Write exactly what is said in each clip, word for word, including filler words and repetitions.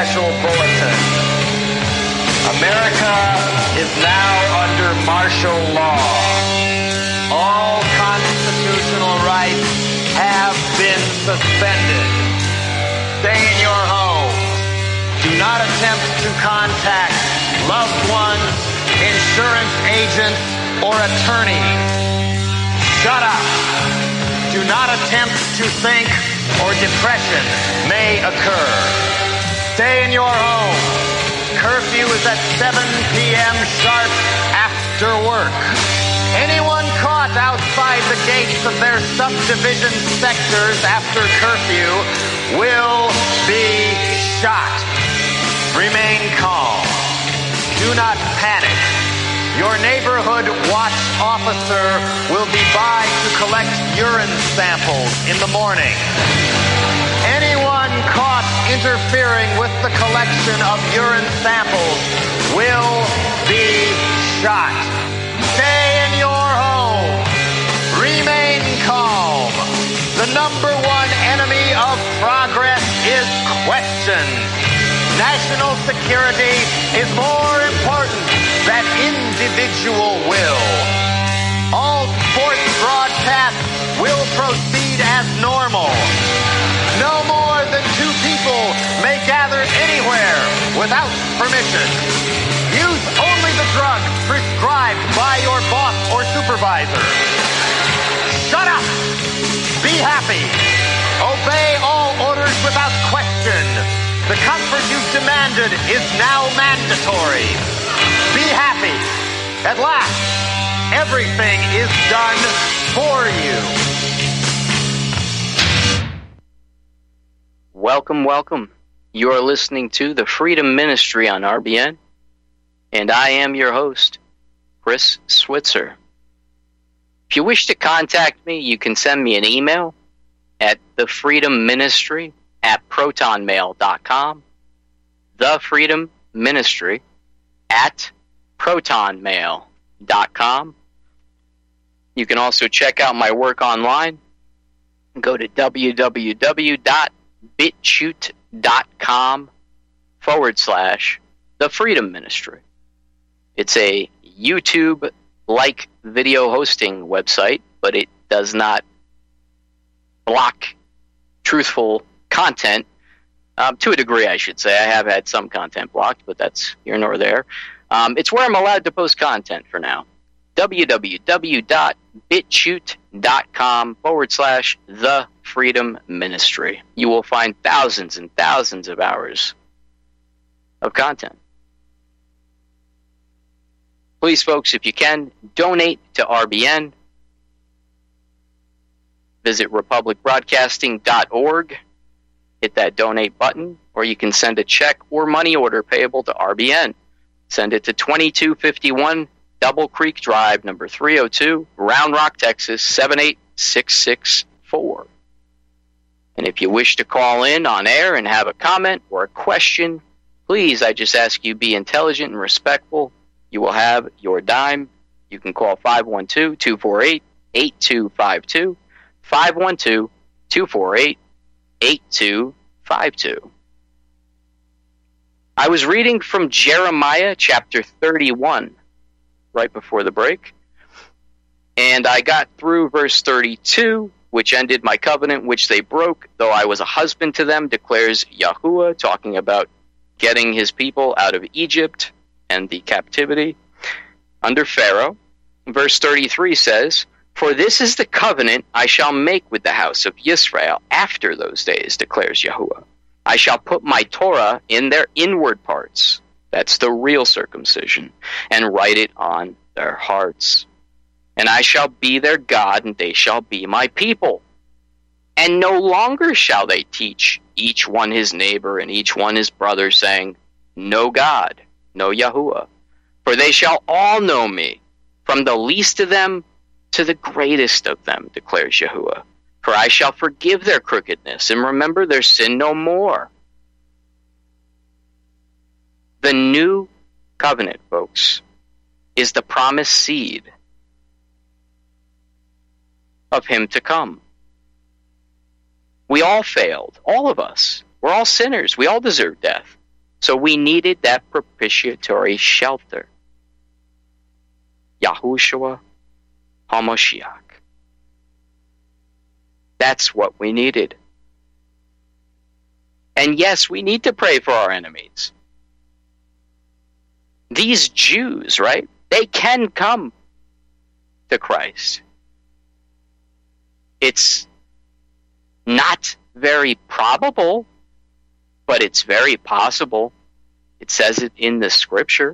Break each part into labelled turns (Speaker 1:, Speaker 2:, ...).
Speaker 1: special bulletin. America is now under martial law. All constitutional rights have been suspended. Stay in your home. Do not attempt to contact loved ones, insurance agents, or attorneys. Shut up. Do not attempt to think or depression may occur. Stay in your home. Curfew is at seven p.m. sharp after work. Anyone caught outside the gates of their subdivision sectors after curfew will be shot. Remain calm. Do not panic. Your neighborhood watch officer will be by to collect urine samples in the morning. Anyone caught interfering with the collection of urine samples will be shot. Stay in your home. Remain calm. The number one enemy of progress is questions. National security is more important than individual will. All sports broadcasts will proceed as normal. No more than two people may gather anywhere without permission. Use only the drugs prescribed by your boss or supervisor. Shut up! Be happy. Obey all orders without question. The comfort you've demanded is now mandatory. Be happy. At last, everything is done for you.
Speaker 2: Welcome, welcome. You are listening to the Freedom Ministry on R B N, and I am your host, Chris Switzer. If you wish to contact me, you can send me an email at thefreedomministry at protonmail dot com, thefreedomministry at protonmail dot com. You can also check out my work online. Go to www.bitchute.com forward slash the Freedom Ministry. It's a YouTube-like video hosting website, but it does not block truthful content, um, to a degree, I should say. I have had some content blocked, but that's here nor there. Um, it's where I'm allowed to post content for now. www.bitchute.com forward slash the Freedom Ministry. You will find thousands and thousands of hours of content. Please, folks, if you can, donate to R B N. Visit republic broadcasting dot org. Hit that donate button, or you can send a check or money order payable to R B N. Send it to twenty-two fifty-one Double Creek Drive, number three oh two, Round Rock, Texas, seven eight six six four. And if you wish to call in on air and have a comment or a question, please, I just ask you be intelligent and respectful. You will have your dime. You can call five one two, two four eight, eight two five two, five one two, two four eight, eight two five two. I was reading from Jeremiah chapter thirty-one right before the break, and I got through verse thirty-two, which ended my covenant which they broke, though I was a husband to them, declares Yahuwah, talking about getting his people out of Egypt and the captivity under Pharaoh. Verse thirty-three says, "For this is the covenant I shall make with the house of Yisrael after those days, declares Yahuwah. I shall put my Torah in their inward parts," that's the real circumcision, "and write it on their hearts. And I shall be their God, and they shall be my people. And no longer shall they teach each one his neighbor and each one his brother, saying, Know God, know Yahuwah. For they shall all know me, from the least of them to the greatest of them, declares Yahuwah. For I shall forgive their crookedness, and remember their sin no more." The new covenant, folks, is the promised seed of him to come. We all failed, all of us. We're all sinners. We all deserve death. So we needed that propitiatory shelter. Yahushua HaMashiach. That's what we needed. And yes, we need to pray for our enemies. These Jews, right? They can come to Christ. It's not very probable, but it's very possible. It says it in the scripture.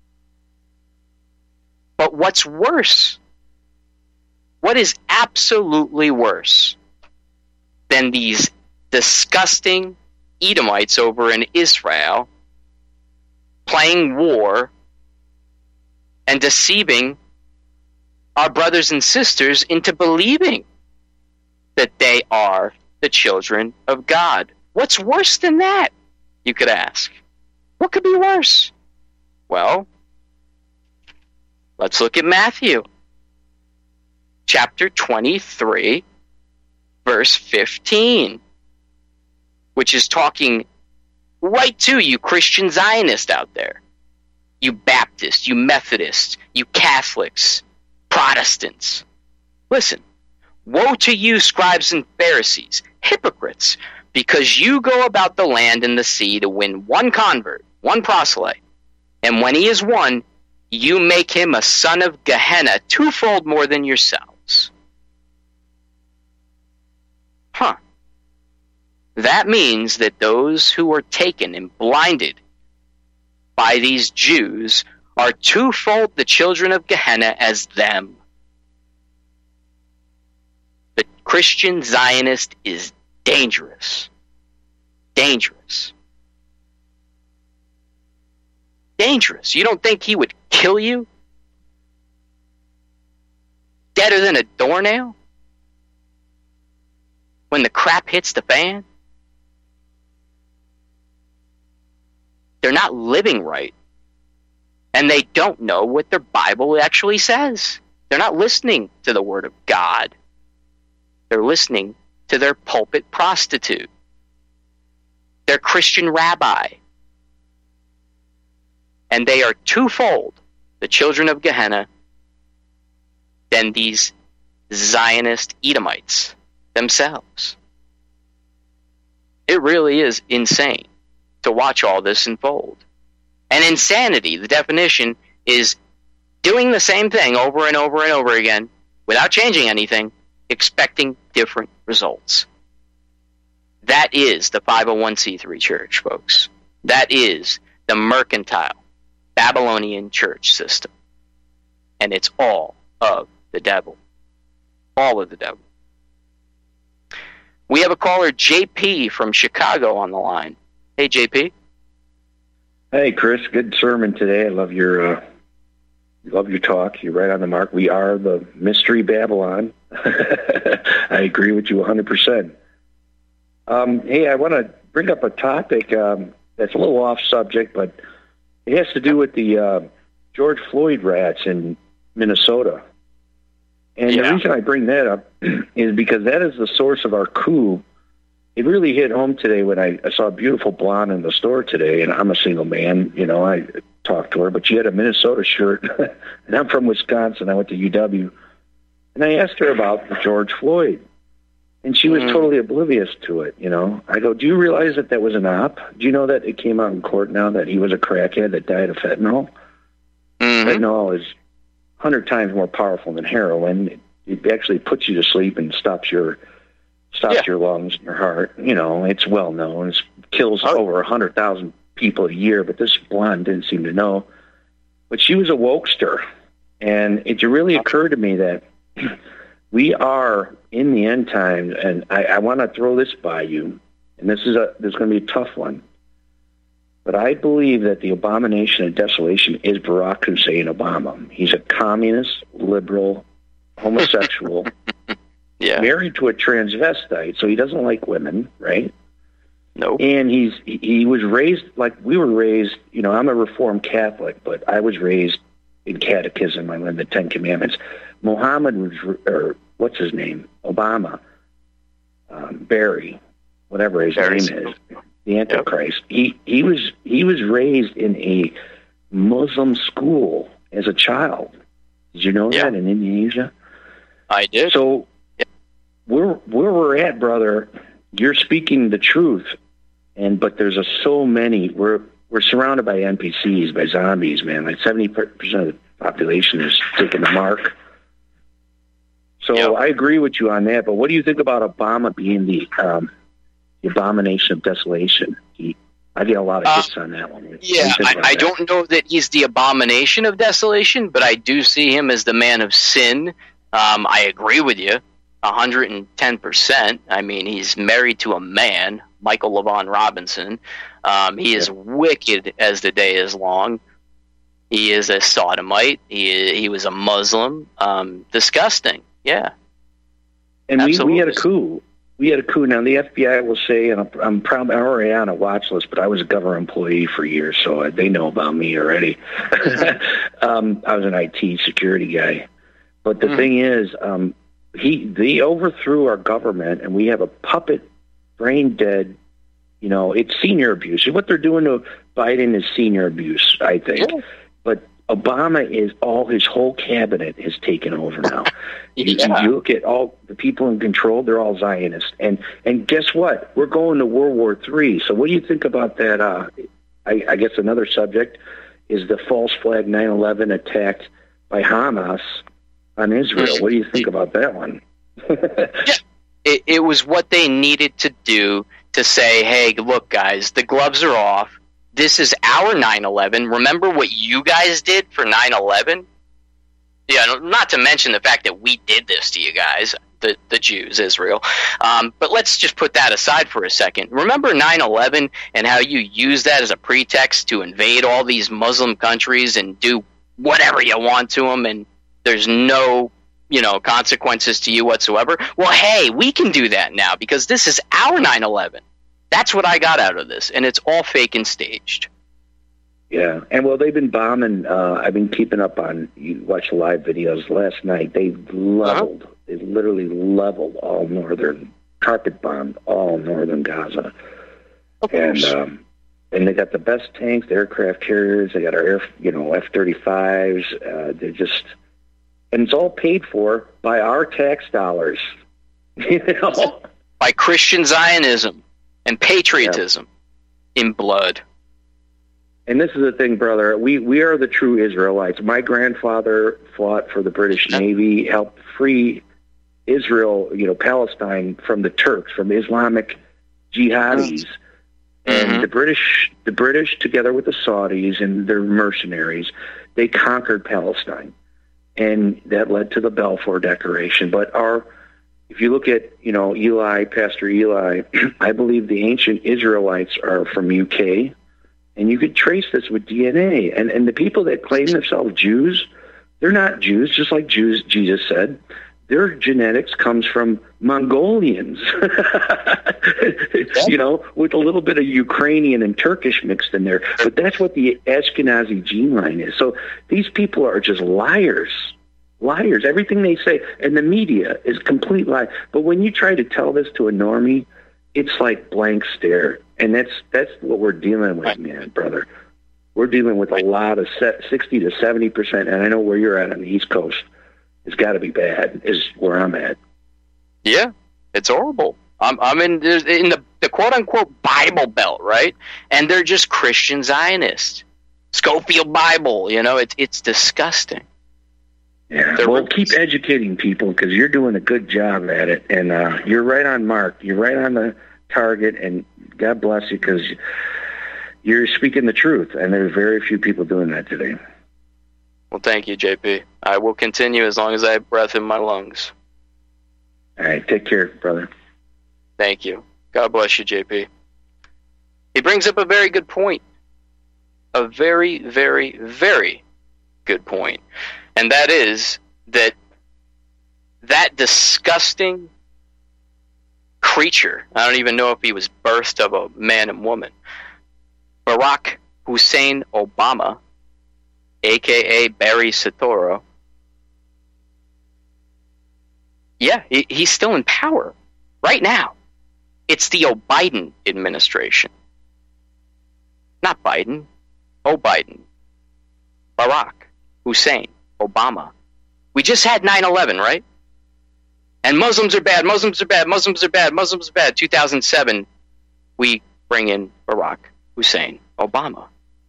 Speaker 2: But what's worse? What is absolutely worse than these disgusting Edomites over in Israel playing war and deceiving our brothers and sisters into believing that they are the children of God? What's worse than that, you could ask? What could be worse? Well, let's look at Matthew chapter twenty-three, verse fifteen, which is talking right to you Christian Zionists out there, you Baptists, you Methodists, you Catholics, Protestants. Listen, woe to you, scribes and Pharisees, hypocrites, because you go about the land and the sea to win one convert, one proselyte, and when he is won, you make him a son of Gehenna twofold more than yourselves. Huh. That means that those who are taken and blinded by these Jews are twofold the children of Gehenna as them. The Christian Zionist is dangerous. Dangerous. Dangerous. You don't think he would kill you? Deader than a doornail? When the crap hits the fan? They're not living right. And they don't know what their Bible actually says. They're not listening to the Word of God. They're listening to their pulpit prostitute, their Christian rabbi. And they are twofold the children of Gehenna than these Zionist Edomites themselves. It really is insane to watch all this unfold. And insanity, the definition, is doing the same thing over and over and over again without changing anything, expecting different results. That is the five oh one c three church, folks. That is the mercantile Babylonian church system. And it's all of the devil. All of the devil. We have a caller, J P from Chicago, on the line. Hey, J P.
Speaker 3: Hey, Chris. Good sermon today. I love your uh, love your talk. You're right on the mark. We are the mystery Babylon. I agree with you one hundred percent. Um, hey, I want to bring up a topic um, that's a little off subject, but it has to do with the uh, George Floyd rats in Minnesota. And yeah. The reason I bring that up is because that is the source of our coup. It really hit home today when I, I saw a beautiful blonde in the store today, and I'm a single man. You know, I talked to her, but she had a Minnesota shirt, and I'm from Wisconsin. I went to U W, and I asked her about George Floyd, and she was mm-hmm. totally oblivious to it, you know. I go, do you realize that that was an op? Do you know that it came out in court now that he was a crackhead that died of fentanyl? Mm-hmm. Fentanyl is one hundred times more powerful than heroin. It actually puts you to sleep and stops your stops yeah. your lungs and your heart. You know, it's well known. It kills oh. over one hundred thousand people a year, but this blonde didn't seem to know. But she was a wokester, and it really occurred to me that we are in the end times, and I, I want to throw this by you, and this is a this is going to be a tough one. But I believe that the abomination of desolation is Barack Hussein Obama. He's a communist, liberal, homosexual, yeah. married to a transvestite, so he doesn't like women, right?
Speaker 2: No.
Speaker 3: And he's he was raised like we were raised. You know, I'm a Reformed Catholic, but I was raised in catechism. I learned the Ten Commandments. Muhammad was, or what's his name? Obama, um, Barry, whatever his Barry. name is. the Antichrist. Yep. He he was he was raised in a Muslim school as a child. Did you know yep. that in Indonesia?
Speaker 2: I did.
Speaker 3: So yep. where where we're at, brother, you're speaking the truth, and but there's a, so many. We're we're surrounded by N P Cs, by zombies, man. Like seventy percent of the population is taking the mark. So yep. I agree with you on that. But what do you think about Obama being the um, the abomination of desolation? He, I get a lot of hits uh, on that one.
Speaker 2: Yeah, I, I don't know that he's the abomination of desolation, but I do see him as the man of sin. Um, I agree with you one hundred ten percent. I mean, he's married to a man, Michael LaVaughn Robinson. Um, he is wicked as the day is long. He is a sodomite. He he was a Muslim. Um, disgusting. Yeah.
Speaker 3: And we, we had a coup. We had a coup. Now, the F B I will say, and I'm, I'm probably already on a watch list, but I was a government employee for years, so they know about me already. um, I was an I T security guy. But the mm. thing is, um, he they overthrew our government, and we have a puppet, brain dead. You know, it's senior abuse. What they're doing to Biden is senior abuse, I think. Yeah. But Obama is all his whole cabinet has taken over now. yeah. you, you look at all the people in control; they're all Zionists. And and guess what? We're going to World War Three. So what do you think about that? Uh, I, I guess another subject is the false flag nine eleven attack by Hamas on Israel. What do you think about that one?
Speaker 2: yeah. it, it was what they needed to do to say, hey, look, guys, the gloves are off. This is our nine eleven. Remember what you guys did for nine eleven? Yeah, not to mention the fact that we did this to you guys, the, the Jews, Israel. Um, but let's just put that aside for a second. Remember nine eleven and how you used that as a pretext to invade all these Muslim countries and do whatever you want to them, and there's no, you know, consequences to you whatsoever? Well, hey, we can do that now because this is our nine eleven. That's what I got out of this, and it's all fake and staged.
Speaker 3: Yeah, and well, they've been bombing. Uh, I've been keeping up on. You watch the live videos last night. They leveled. Uh-huh. They literally leveled all northern, carpet bombed all northern Gaza.
Speaker 2: Of
Speaker 3: and
Speaker 2: course.
Speaker 3: um, and they got the best tanks, the aircraft carriers. They got our air, you know, F thirty-fives. Uh, they're just, and it's all paid for by our tax dollars. You know,
Speaker 2: by Christian Zionism and patriotism yeah. in blood.
Speaker 3: And this is the thing, brother. We we are the true Israelites. My grandfather fought for the British Navy, helped free Israel, you know, Palestine from the Turks, from Islamic jihadis. Mm-hmm. And the British, the British, together with the Saudis and their mercenaries, they conquered Palestine, and that led to the Balfour Declaration. But our, if you look at, you know, Eli, Pastor Eli, I believe the ancient Israelites are from U K. And you could trace this with D N A. And and the people that claim themselves Jews, they're not Jews, just like Jews, Jesus said. Their genetics comes from Mongolians, you know, with a little bit of Ukrainian and Turkish mixed in there. But that's what the Ashkenazi gene line is. So these people are just liars, liars. Everything they say, and the media is complete lie. But when you try to tell this to a normie, it's like blank stare. And that's that's what we're dealing with, man, brother. We're dealing with a lot of sixty to seventy percent, and I know where you're at on the East Coast. It's got to be bad, is where I'm at.
Speaker 2: Yeah, it's horrible. I'm, I'm in, in the, the quote-unquote Bible Belt, right? And they're just Christian Zionists. Scofield Bible, you know, it's it's disgusting.
Speaker 3: Yeah, they're well, keep educating people because you're doing a good job at it, and uh, you're right on mark. You're right on the target, and God bless you because you're speaking the truth, and there's very few people doing that today.
Speaker 2: Well, thank you, J P. I will continue as long as I have breath in my lungs.
Speaker 3: All right, take care, brother.
Speaker 2: Thank you. God bless you, J P. He brings up a very good point. A very, very, very good point. And that is that that disgusting creature, I don't even know if he was birthed of a man and woman, Barack Hussein Obama, a k a. Barry Soetoro, yeah, he, he's still in power right now. It's the Biden administration. Not Biden. Oh, Biden. Barack Hussein Obama. We just had nine eleven, right? And Muslims are bad, Muslims are bad, Muslims are bad, Muslims are bad. two thousand seven, we bring in Barack Hussein Obama.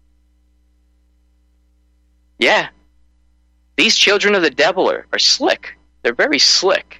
Speaker 2: Yeah. These children of the devil are, are slick. They're very slick.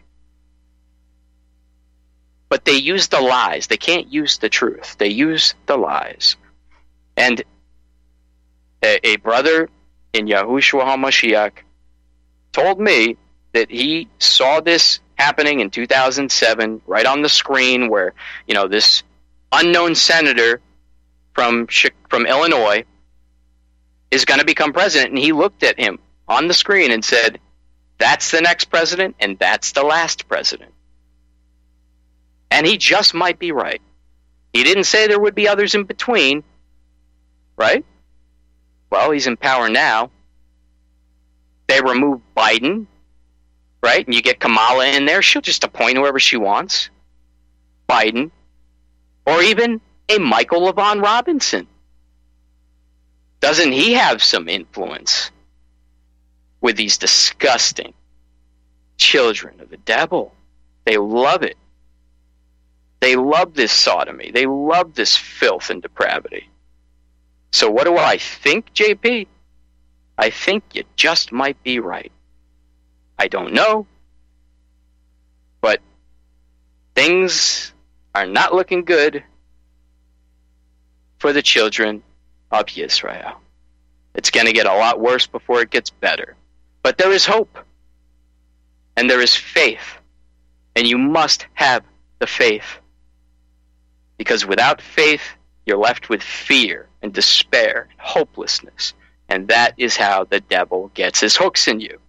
Speaker 2: But they use the lies. They can't use the truth. They use the lies. And a, a brother in Yahushua HaMashiach told me that he saw this happening in two thousand seven, right on the screen, where, you know, this unknown senator from from Illinois is going to become president, and he looked at him on the screen and said, that's the next president, and that's the last president. And he just might be right. He didn't say there would be others in between, right? Well, he's in power now. They remove Biden, right? And you get Kamala in there. She'll just appoint whoever she wants. Biden. Or even a Michael LaVaughn Robinson. Doesn't he have some influence with these disgusting children of the devil? They love it. They love this sodomy. They love this filth and depravity. So what do I think, J P? I think you just might be right. I don't know. But things are not looking good for the children of Israel. It's going to get a lot worse before it gets better. But there is hope. And there is faith. And you must have the faith. Because without faith, you're left with fear and despair and hopelessness. And that is how the devil gets his hooks in you.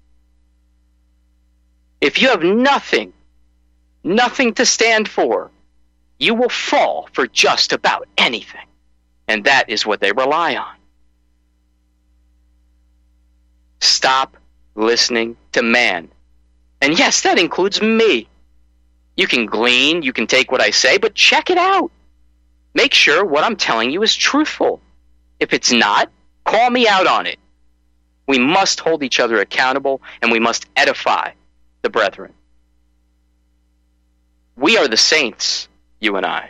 Speaker 2: If you have nothing, nothing to stand for, you will fall for just about anything. And that is what they rely on. Stop listening to man. And yes, that includes me. You can glean, you can take what I say, but check it out. Make sure what I'm telling you is truthful. If it's not, call me out on it. We must hold each other accountable, and we must edify the brethren. We are the saints, you and I.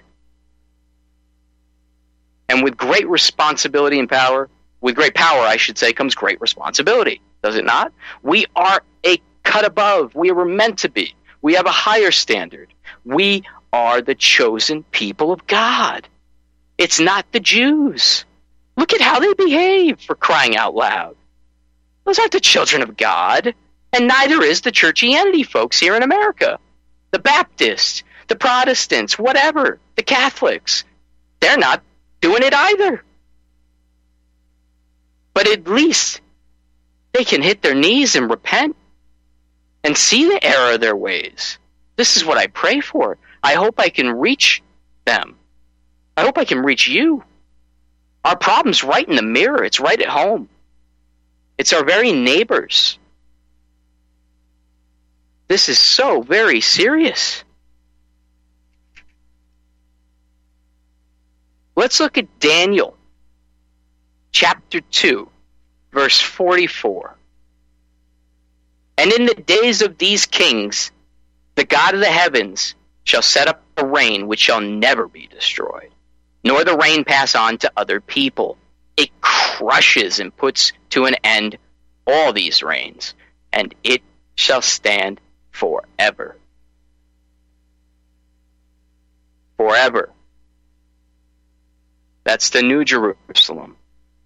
Speaker 2: And with great responsibility and power, with great power, I should say, comes great responsibility. Does it not? We are a cut above. We were meant to be. We have a higher standard. We are the chosen people of God. It's not the Jews. Look at how they behave, for crying out loud. Those aren't the children of God. And neither is the churchianity folks here in America. The Baptists, the Protestants, whatever, the Catholics. They're not doing it either. But at least they can hit their knees and repent and see the error of their ways. This is what I pray for. I hope I can reach them. I hope I can reach you. Our problem's right in the mirror. It's right at home. It's our very neighbors. This is so very serious. Let's look at Daniel chapter two, verse forty-four. And in the days of these kings, the God of the heavens shall set up a rain which shall never be destroyed, nor the rain pass on to other people. It crushes and puts to an end all these rains, and it shall stand forever. Forever. That's the New Jerusalem.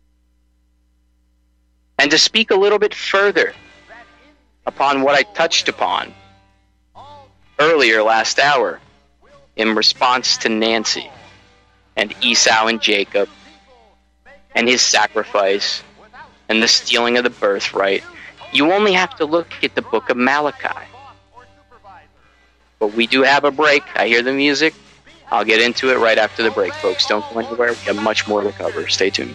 Speaker 2: And to speak a little bit further upon what I touched upon earlier last hour in response to Nancy and Esau and Jacob and his sacrifice and the stealing of the birthright, you only have to look at the book of Malachi. But we do have a break. I hear the music. I'll get into it right after the break, folks. Don't go anywhere. We have much more to cover. Stay tuned.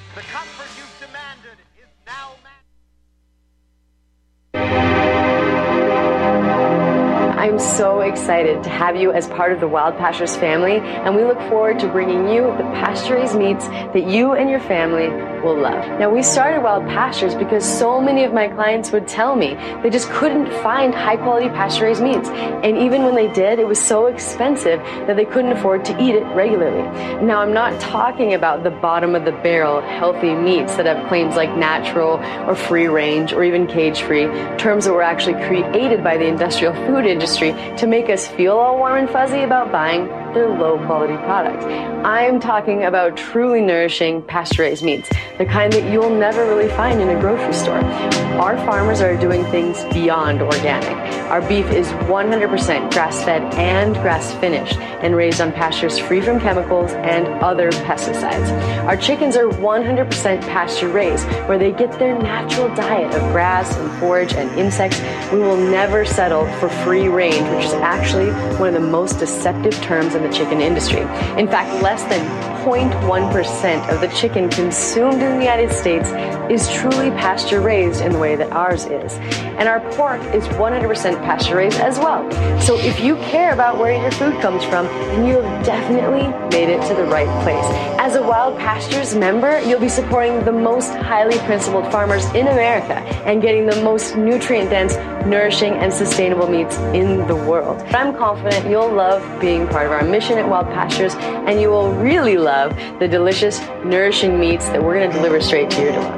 Speaker 4: I'm am so excited to have you as part of the Wild Pastures family, and we look forward to bringing you the pasture-raised meats that you and your family will love. Now, we started Wild Pastures because so many of my clients would tell me they just couldn't find high-quality pasture-raised meats, and even when they did, it was so expensive that they couldn't afford to eat it regularly. Now, I'm not talking about the bottom-of-the-barrel healthy meats that have claims like natural or free-range or even cage-free, terms that were actually created by the industrial food industry to make us feel all warm and fuzzy about buying their low-quality products. I'm talking about truly nourishing pasture-raised meats, the kind that you'll never really find in a grocery store. Our farmers are doing things beyond organic. Our beef is one hundred percent grass-fed and grass-finished and raised on pastures free from chemicals and other pesticides. Our chickens are one hundred percent pasture-raised, where they get their natural diet of grass and forage and insects. We will never settle for free range, which is actually one of the most deceptive terms in the chicken industry. In fact, less than zero point one percent of the chicken consumed in the United States is truly pasture-raised in the way that ours is. And our pork is one hundred percent pasture-raised as well. So if you care about where your food comes from, then you have definitely made it to the right place. As a Wild Pastures member, you'll be supporting the most highly principled farmers in America and getting the most nutrient-dense, nourishing, and sustainable meats in the world. I'm confident you'll love being part of our mission at Wild Pastures, and you will really love the delicious, nourishing meats that we're going to deliver straight to your door.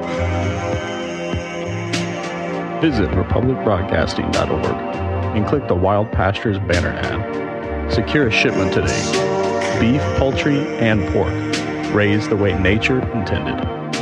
Speaker 5: Visit republic broadcasting dot org and click the Wild Pastures banner ad. Secure a shipment today. Beef, poultry, and pork, raised the way nature intended.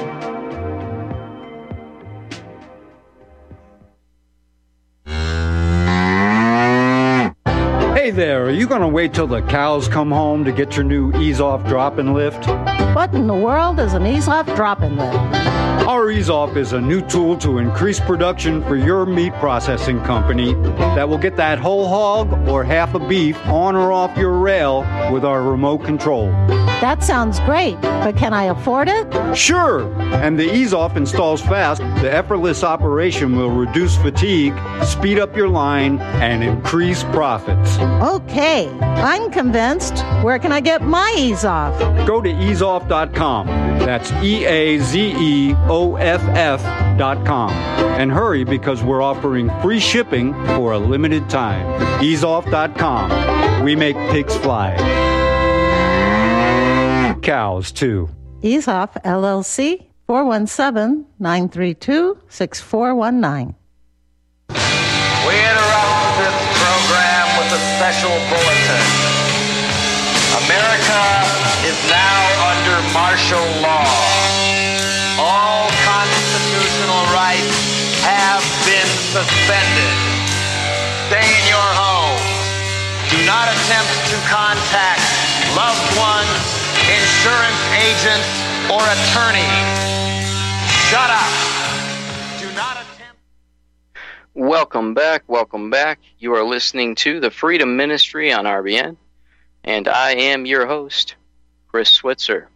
Speaker 6: Hey there, are you going to wait till the cows come home to get your new Ease-Off drop-and lift?
Speaker 7: What in the world is an Ease-Off drop-and lift?
Speaker 6: Our Ease-Off is a new tool to increase production for your meat processing company that will get that whole hog or half a beef on or off your rail with our remote control.
Speaker 7: That sounds great, but can I afford it?
Speaker 6: Sure! And the Ease-Off installs fast. The effortless operation will reduce fatigue, speed up your line, and increase profits.
Speaker 7: Okay, I'm convinced. Where can I get my Ease-Off?
Speaker 6: Go to ease off dot com. That's E A Z E O F F dot com. And hurry, because we're offering free shipping for a limited time. ease off dot com. We make pigs fly. Cows, too.
Speaker 7: Ease-Off, L L C, four one seven, nine three two, six four one nine.
Speaker 1: We interrupt this program with a special bulletin. America is now under martial law. All constitutional rights have been suspended. Stay in your home. Do not attempt to contact loved ones, insurance agents, or attorneys. Shut up. Do not attempt.
Speaker 2: Welcome back, welcome back. You are listening to the Freedom Ministry on R B N, and I am your host, Chris Switzer.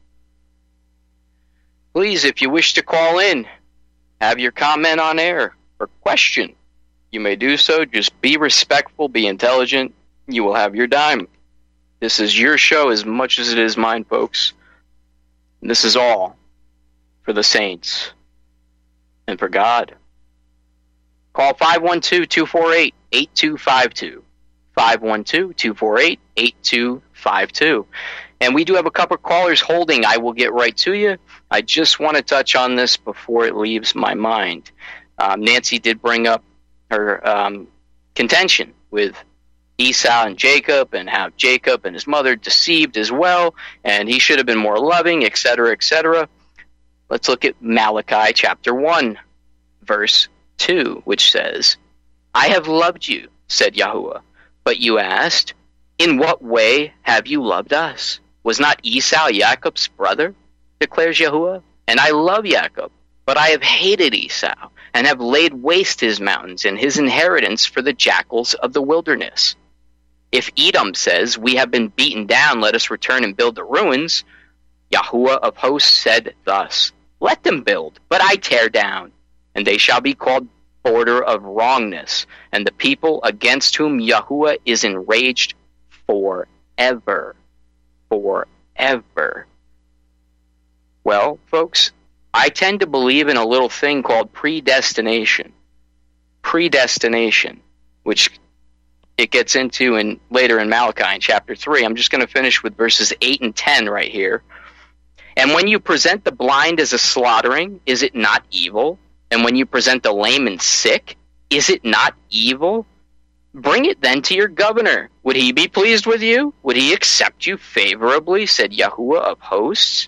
Speaker 2: Please, if you wish to call in, have your comment on air or question, you may do so. Just be respectful, be intelligent. You will have your dime. This is your show as much as it is mine, folks. And this is all for the saints and for God. Call five one two, two four eight, eight two five two. five one two, two four eight, eight two five two. And we do have a couple of callers holding. I will get right to you. I just want to touch on this before it leaves my mind. Um, Nancy did bring up her um, contention with Esau and Jacob, and how Jacob and his mother deceived as well, and he should have been more loving, et cetera, et cetera. Let's look at Malachi chapter one, verse two, which says, I have loved you, said Yahuwah, but you asked, in what way have you loved us? Was not Esau Jacob's brother? Declares Yahuwah. And I love Jacob, but I have hated Esau, and have laid waste his mountains and his inheritance for the jackals of the wilderness. If Edom says, we have been beaten down, let us return and build the ruins, Yahuwah of hosts said thus, let them build, but I tear down, and they shall be called border of wrongness, and the people against whom Yahuwah is enraged forever. Forever. Well, folks, I tend to believe in a little thing called predestination. Predestination, which it gets into in later in Malachi in chapter three. I'm just going to finish with verses eight and ten right here. And when you present the blind as a slaughtering, is it not evil? And when you present the lame and sick, is it not evil? Bring it then to your governor. Would he be pleased with you? Would he accept you favorably? Said Yahuwah of hosts.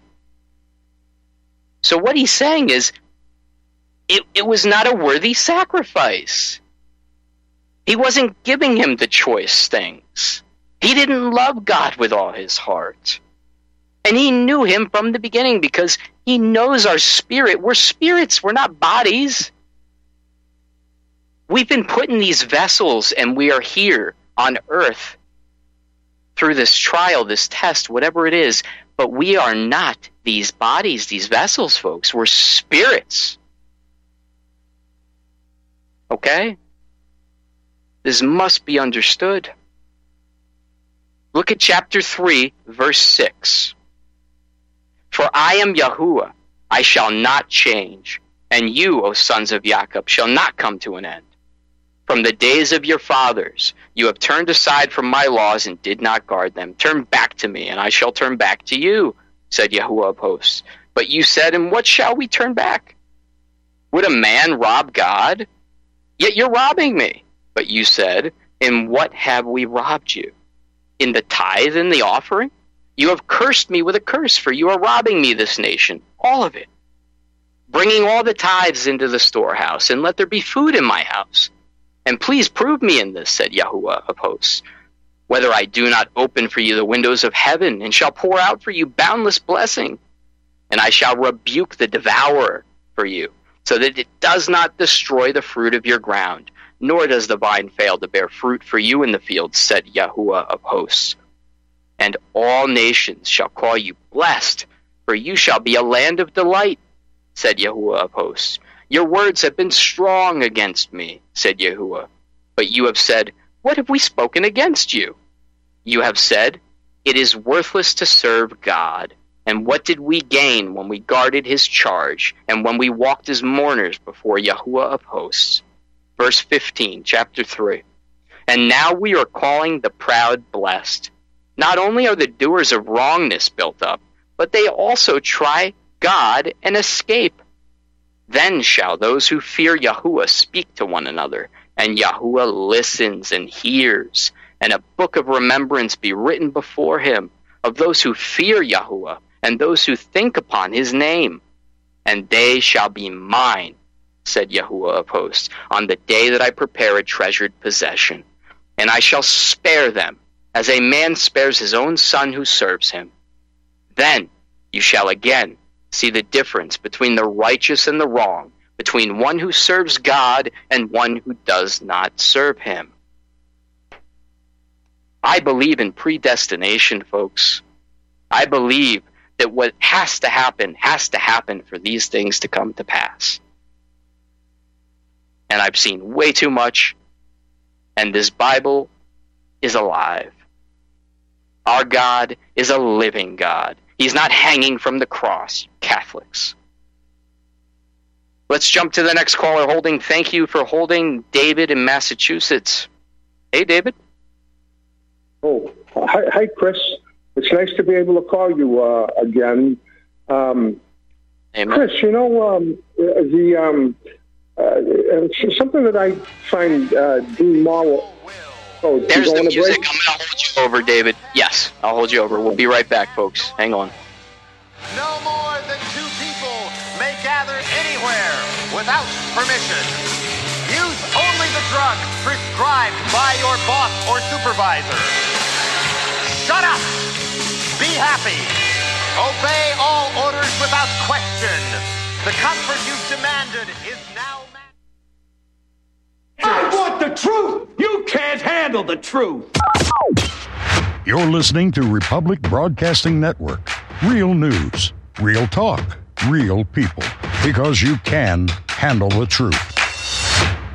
Speaker 2: So what he's saying is, it, it was not a worthy sacrifice. He wasn't giving him the choice things. He didn't love God with all his heart. And he knew him from the beginning because he knows our spirit. We're spirits. We're not bodies. We've been put in these vessels, and we are here on earth through this trial, this test, whatever it is. But we are not these bodies, these vessels, folks. We're spirits. Okay? This must be understood. Look at chapter three, verse six. For I am Yahuwah, I shall not change, and you, O sons of Jacob, shall not come to an end. From the days of your fathers, you have turned aside from my laws and did not guard them. Turn back to me, and I shall turn back to you, said Yahuwah of hosts. But you said, in what shall we turn back? Would a man rob God? Yet you're robbing me. But you said, in what have we robbed you? In the tithe and the offering? You have cursed me with a curse, for you are robbing me, this nation, all of it, bringing all the tithes into the storehouse, and let there be food in my house. And please prove me in this, said Yahuwah of hosts, whether I do not open for you the windows of heaven, and shall pour out for you boundless blessing. And I shall rebuke the devourer for you, so that it does not destroy the fruit of your ground, nor does the vine fail to bear fruit for you in the field, said Yahuwah of hosts. And all nations shall call you blessed, for you shall be a land of delight, said Yahuwah of hosts. Your words have been strong against me, said Yahuwah. But you have said, what have we spoken against you? You have said, it is worthless to serve God. And what did we gain when we guarded his charge, and when we walked as mourners before Yahuwah of hosts? Verse fifteen, chapter three. And now we are calling the proud blessed. Not only are the doers of wrongness built up, but they also try God and escape. Then shall those who fear Yahuwah speak to one another, and Yahuwah listens and hears, and a book of remembrance be written before him, of those who fear Yahuwah, and those who think upon his name. And they shall be mine, said Yahuwah of hosts, on the day that I prepare a treasured possession. And I shall spare them, as a man spares his own son who serves him. Then you shall again see the difference between the righteous and the wrong, between one who serves God and one who does not serve him. I believe in predestination, folks. I believe that what has to happen has to happen for these things to come to pass. And I've seen way too much, and this Bible is alive. Our God is a living God. He's not hanging from the cross, Catholics. Let's jump to the next caller holding. Thank you for holding, David in Massachusetts. Hey, David.
Speaker 8: Oh, hi, hi, Chris. It's nice to be able to call you uh, again. Um,
Speaker 2: Amen.
Speaker 8: Chris, you know, um, the um, uh, something that I find uh, Dean Marlowe. Oh,
Speaker 2: there's the music. I'm going to hold you over, David. Yes, I'll hold you over. We'll be right back, folks. Hang on.
Speaker 9: No more than two people may gather anywhere without permission. Use only the drug prescribed by your boss or supervisor. Shut up. Be happy. Obey all orders without question. The comfort you've demanded is now...
Speaker 10: I want the truth! You can't handle the truth!
Speaker 11: You're listening to Republic Broadcasting Network. Real news, real talk, real people. Because you can handle the truth.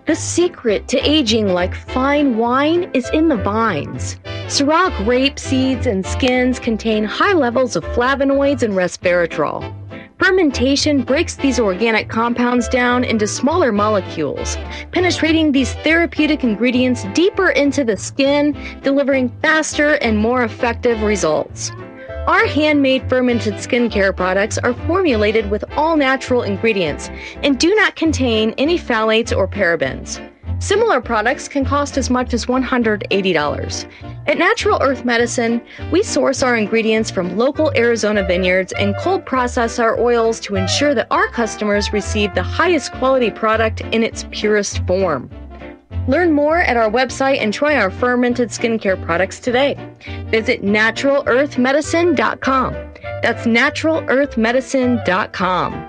Speaker 12: The secret to aging like fine wine is in the vines. Syrah grape seeds and skins contain high levels of flavonoids and resveratrol. Fermentation breaks these organic compounds down into smaller molecules, penetrating these therapeutic ingredients deeper into the skin, delivering faster and more effective results. Our handmade fermented skincare products are formulated with all-natural ingredients and do not contain any phthalates or parabens. Similar products can cost as much as one hundred eighty dollars. At Natural Earth Medicine, we source our ingredients from local Arizona vineyards and cold process our oils to ensure that our customers receive the highest quality product in its purest form. Learn more at our website and try our fermented skincare products today. Visit natural earth medicine dot com. That's natural earth medicine dot com.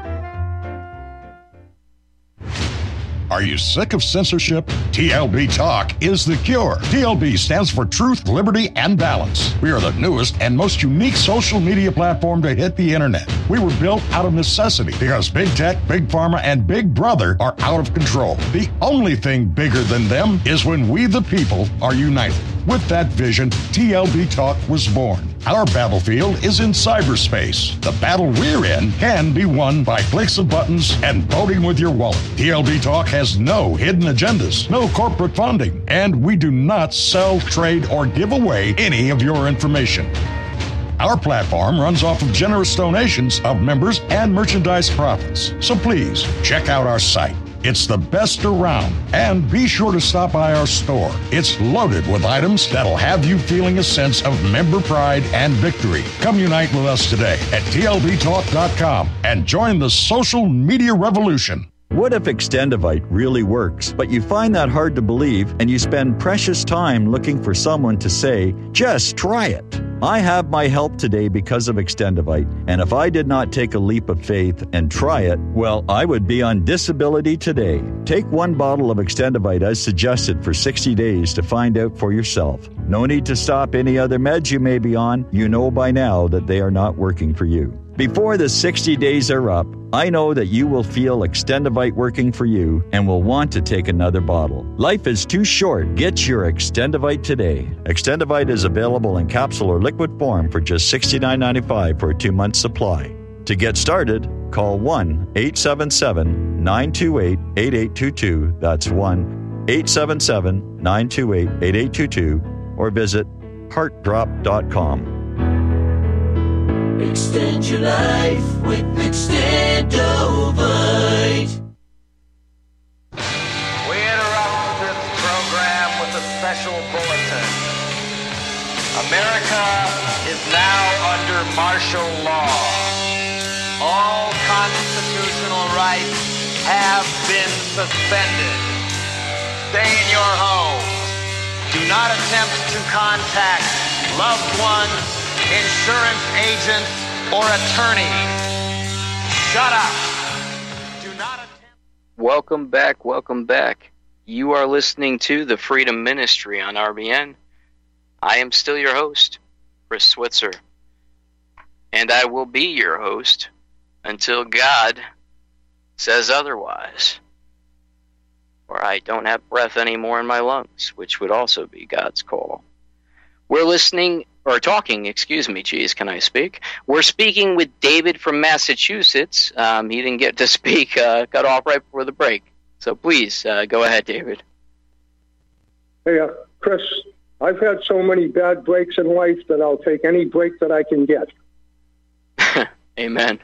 Speaker 11: Are you sick of censorship? T L B Talk is the cure. T L B stands for Truth, Liberty, and Balance. We are the newest and most unique social media platform to hit the internet. We were built out of necessity because Big Tech, Big Pharma, and Big Brother are out of control. The only thing bigger than them is when we the people are united. With that vision, T L B Talk was born. Our battlefield is in cyberspace. The battle we're in can be won by clicks of buttons and voting with your wallet. T L B Talk has no hidden agendas, no corporate funding, and we do not sell, trade, or give away any of your information. Our platform runs off of generous donations of members and merchandise profits. So please, check out our site. It's the best around. And be sure to stop by our store. It's loaded with items that'll have you feeling a sense of member pride and victory. Come unite with us today at T L B talk dot com and join the social media revolution.
Speaker 13: What if Extendivite really works, but you find that hard to believe and you spend precious time looking for someone to say, just try it? I have my help today because of Extendivite, and if I did not take a leap of faith and try it, well, I would be on disability today. Take one bottle of Extendivite as suggested for sixty days to find out for yourself. No need to stop any other meds you may be on. You know by now that they are not working for you. Before the sixty days are up, I know that you will feel Extendivite working for you and will want to take another bottle. Life is too short. Get your Extendivite today. Extendivite is available in capsule or liquid form for just sixty-nine ninety-five for a two-month supply. To get started, call one eight seven seven, nine two eight, eight eight two two. That's one eight seven seven, nine two eight, eight eight two two or visit heart drop dot com.
Speaker 14: Extend your life with Extendovite.
Speaker 9: We interrupt this program with a special bulletin. America is now under martial law. All constitutional rights have been suspended. Stay in your homes. Do not attempt to contact loved ones, insurance agents, or attorneys. Shut up. Do not attempt.
Speaker 2: Welcome back, welcome back. You are listening to the Freedom Ministry on R B N. I am still your host, Chris Switzer. And I will be your host until God says otherwise. Or I don't have breath anymore in my lungs, which would also be God's call. We're listening, or talking, excuse me, geez, can I speak? We're speaking with David from Massachusetts. Um, he didn't get to speak, uh, got off right before the break. So please, uh, go ahead, David.
Speaker 8: Hey, uh, Chris, I've had so many bad breaks in life that I'll take any break that I can get.
Speaker 2: Amen.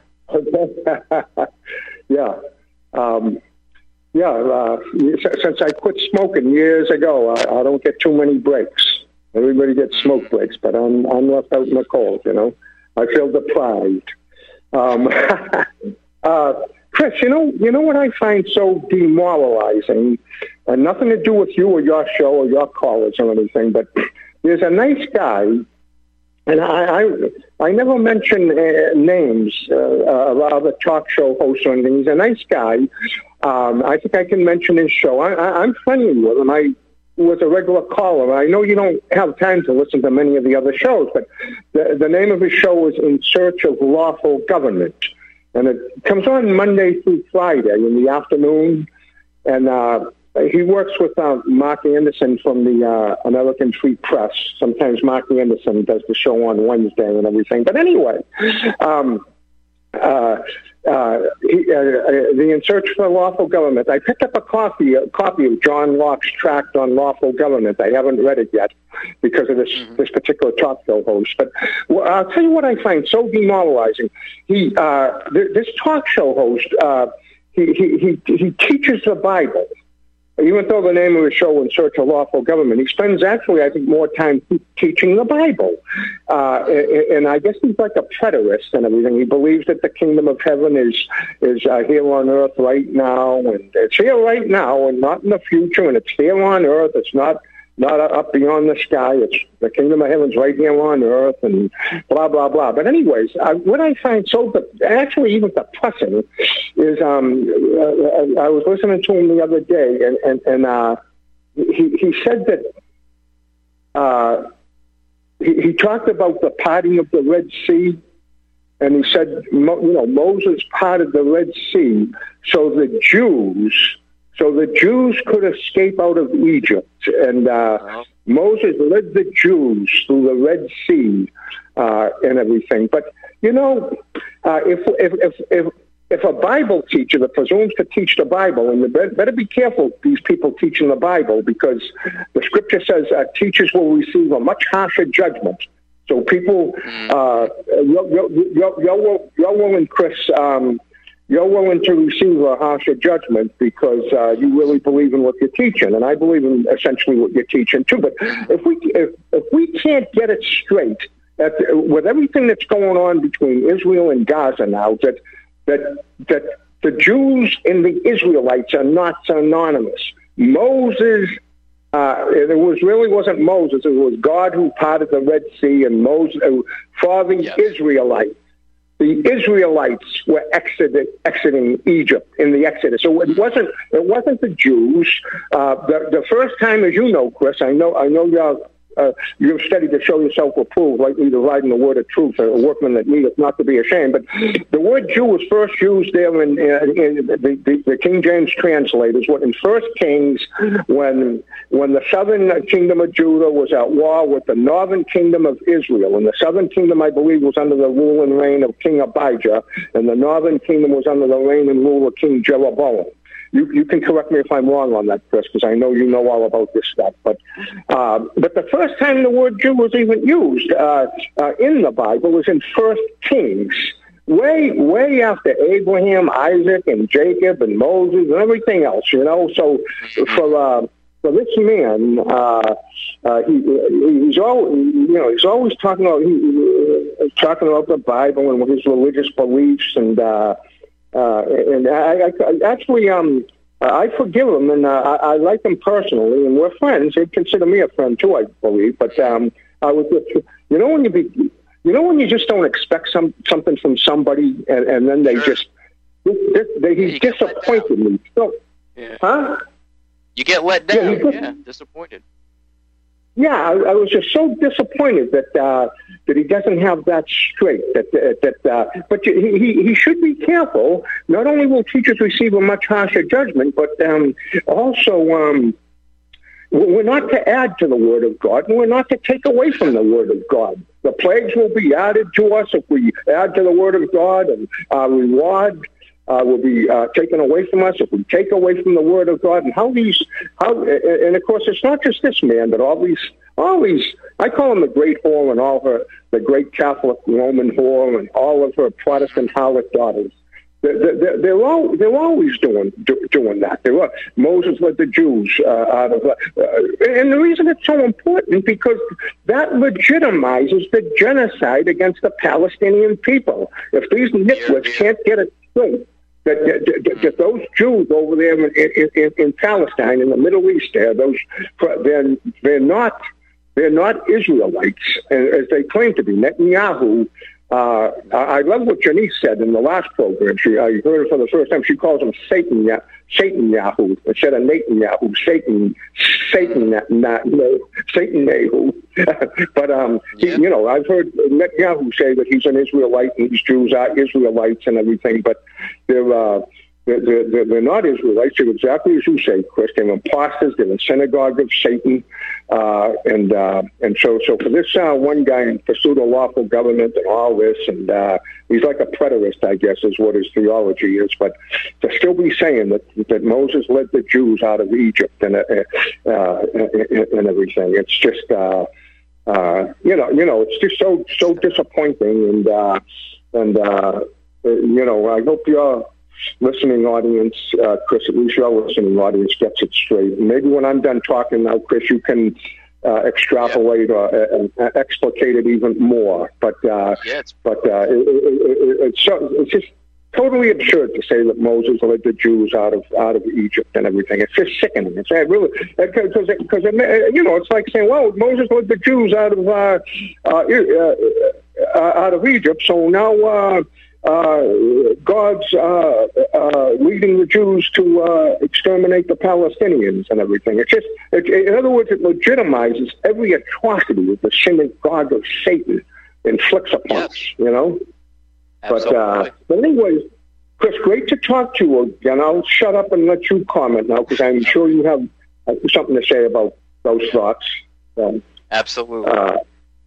Speaker 8: yeah. Um, yeah, uh, since I quit smoking years ago, I, I don't get too many breaks. Everybody gets smoke breaks, but I'm I'm left out in the cold, you know. I feel deprived. Um, uh, Chris, you know, you know what I find so demoralizing, and nothing to do with you or your show or your callers or anything, but there's a nice guy, and I I, I never mention uh, names uh, uh, of a talk show host or anything. He's a nice guy. Um, I think I can mention his show. I, I, I'm friendly with him. I was a regular caller. I know you don't have time to listen to many of the other shows, but the, the name of his show is In Search of Lawful Government. And it comes on Monday through Friday in the afternoon. And uh, he works with uh, Mark Anderson from the uh, American Free Press. Sometimes Mark Anderson does the show on Wednesday and everything. But anyway, um, uh, uh, he, uh, the In Search for Lawful Government. I picked up a copy, a copy of John Locke's tract on lawful government. I haven't read it yet because of this mm-hmm. this particular talk show host. But well, I'll tell you what I find so demoralizing. He, uh, th- this talk show host, uh, he, he, he, he teaches the Bible. Even though the name of the show, In Search of Lawful Government, he spends actually, I think, more time teaching the Bible. Uh, and, and I guess he's like a preterist and everything. He believes that the kingdom of heaven is is uh, here on earth right now, and it's here right now, and not in the future, and it's here on earth. It's not not up beyond the sky. It's the kingdom of heaven's right here on earth, and blah, blah, blah. But anyways, I, what I find so, actually even depressing is um, uh, I was listening to him the other day, and, and, and uh, he, he said that uh, he, he talked about the parting of the Red Sea, and he said, you know, Moses parted the Red Sea so the Jews... So the Jews could escape out of Egypt, and uh, Moses led the Jews through the Red Sea uh, and everything. But you know, uh, if, if if if if a Bible teacher that presumes to teach the Bible, and you better be careful these people teaching the Bible, because the Scripture says uh, teachers will receive a much harsher judgment. So people, uh, you're, you're, you're, you're willing, Chris. Um, You're willing to receive a harsher judgment because uh, you really believe in what you're teaching, and I believe in essentially what you're teaching too. But if we if, if we can't get it straight at, with everything that's going on between Israel and Gaza now, that that that the Jews and the Israelites are not synonymous. Moses, uh, it was really wasn't Moses; it was God who parted the Red Sea, and Moses uh, for the yes. Israelites. The Israelites were exited, exiting Egypt in the Exodus. So it wasn't it wasn't the Jews. Uh, the, the first time, as you know, Chris, I know I know you're, uh, you've studied to show yourself approved, rightly dividing the word of truth, a workman that needeth not to be ashamed. But the word Jew was first used there in, in the, the, the King James translators. What in First Kings, when when the southern kingdom of Judah was at war with the northern kingdom of Israel, and the southern kingdom, I believe, was under the rule and reign of King Abijah, and the northern kingdom was under the reign and rule of King Jeroboam. You, you can correct me if I'm wrong on that, Chris, because I know you know all about this stuff. But uh, but the first time the word Jew was even used uh, uh, in the Bible was in First Kings, way way after Abraham, Isaac, and Jacob, and Moses, and everything else. You know, so for uh, for this man, uh, uh, he, he's always you know he's always talking about he, uh, talking about the Bible and his religious beliefs and. Uh, Uh, and I, I, I actually, um, I forgive him, and uh, I, I like him personally, and we're friends. He'd consider me a friend too, I believe. But um, I was, you know, when you be, you know, when you just don't expect some something from somebody, and, and then they sure. just, they, they, he yeah, disappointed me. So,
Speaker 2: yeah.
Speaker 8: Huh?
Speaker 2: You get let down. Yeah, just, yeah disappointed.
Speaker 8: Yeah, I, I was just so disappointed that uh, that he doesn't have that straight. That uh, that, uh, but he, he he should be careful. Not only will teachers receive a much harsher judgment, but um, also um, we're not to add to the word of God, and we're not to take away from the word of God. The plagues will be added to us if we add to the word of God, and our reward uh, will be uh, taken away from us if we take away from the word of God. And how these, how, and of course, it's not just this man, but all these, all these. I call him the great whore and all her, the great Catholic Roman whore and all of her Protestant harlot daughters. They're, they're, they're, all, they're always doing do, doing that. They were, Moses led the Jews uh, out of, uh, and the reason it's so important because that legitimizes the genocide against the Palestinian people. If these nitwits can't get it straight, that, that, that those Jews over there in, in, in Palestine, in the Middle East, there, those they're they're not they're not Israelites as they claim to be. Netanyahu. Uh, I love what Janice said in the last program. She, I heard it for the first time. She calls him Satan, Satan Yahoo instead of Netanyahu. Satan, Satan, not, not no, Satan Yahoo. But um, he, you know, I've heard Netanyahu say that he's an Israelite and these Jews are Israelites and everything. But they're uh, They're, they're, they're not Israelites. They're exactly as you say, Chris. They're imposters. They're the synagogue of Satan. Uh, and uh, and so so for this uh, one guy in pursuit of lawful government and all this, and uh, he's like a preterist, I guess, is what his theology is. But to still be saying that that Moses led the Jews out of Egypt and uh, uh, and everything, it's just uh, uh, you know you know it's just so so disappointing. And uh, and uh, you know I hope you're. Listening audience, uh, Chris, at least your listening audience gets it straight. Maybe when I'm done talking now, Chris, you can uh, extrapolate or uh, uh, explicate it even more. But uh,
Speaker 2: yeah,
Speaker 8: but uh, it, it, it, it's, so, it's just totally absurd to say that Moses led the Jews out of out of Egypt and everything. It's just sickening. It's uh, really because because you know it's like saying, well, Moses led the Jews out of uh, uh, uh, uh, out of Egypt, so now. Uh, Uh, God's uh, uh, leading the Jews to uh, exterminate the Palestinians and everything. It's just, it, in other words, it legitimizes every atrocity that the synagogue of Satan inflicts upon yes. us, you know? But, uh, but anyway, Chris, great to talk to you again. I'll shut up and let you comment now because I'm sure you have uh, something to say about those thoughts. Um,
Speaker 2: Absolutely.
Speaker 8: Uh,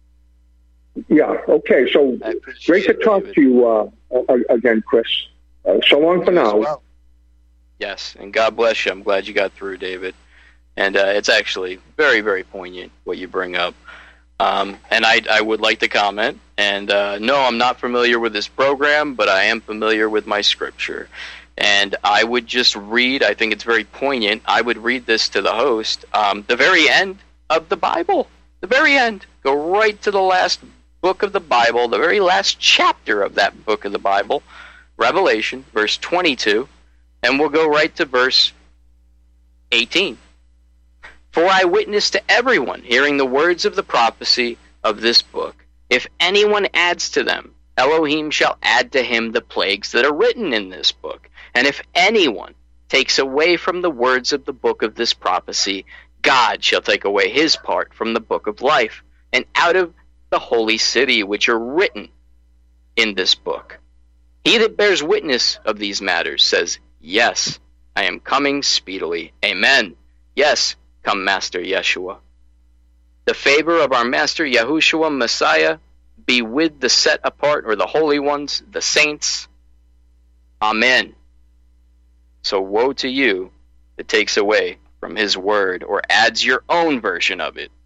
Speaker 8: yeah, okay, so great to talk David. to you uh, again, Chris. Uh, so long for now. Well.
Speaker 2: Yes, and God bless you. I'm glad you got through, David. And uh, it's actually very, very poignant what you bring up. Um, and I, I would like to comment. And uh, no, I'm not familiar with this program, but I am familiar with my scripture. And I would just read, I think it's very poignant, I would read this to the host, um, the very end of the Bible. The very end. Go right to the last book of the Bible, the very last chapter of that book of the Bible, Revelation, verse twenty-two, and we'll go right to verse eighteen. For I witness to everyone hearing the words of the prophecy of this book. If anyone adds to them, Elohim shall add to him the plagues that are written in this book. And if anyone takes away from the words of the book of this prophecy, God shall take away his part from the book of life, and out of the holy city which are written in this book. He that bears witness of these matters says, yes, I am coming speedily. Amen. Yes, come Master Yeshua. The favor of our Master Yahushua Messiah be with the set apart, or the holy ones, the saints. Amen. So woe to you that takes away from his word or adds your own version of it.